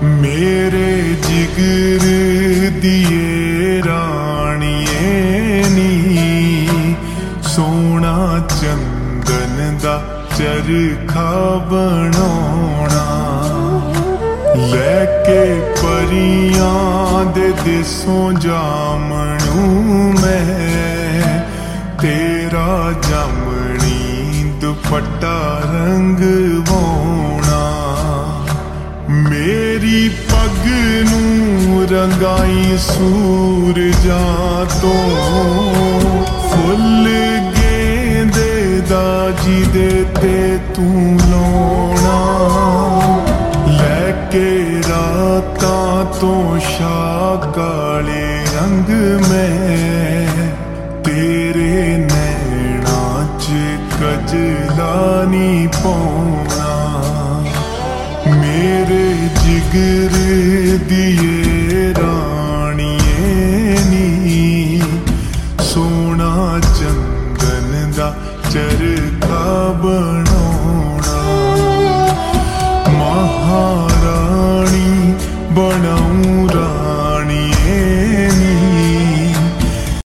मेरे जिगर दिए राणिए नी सोना चंदन दा चरखा बनाउणा लैके परियां दे देसों जामनू मैं तेरा जामनी दुपट्टा रंगवाउणा मेरी पग नू रंगाई सूरजा तो फुल गेंदे दा जिदे ते तू लाउणा लैके रातां तो शाह काले रंग में तेरे नैना च कजला नी पाउणा मेरे जिगर दिए राणिए नी सोना चंदन दा चरखा बनाउणा महा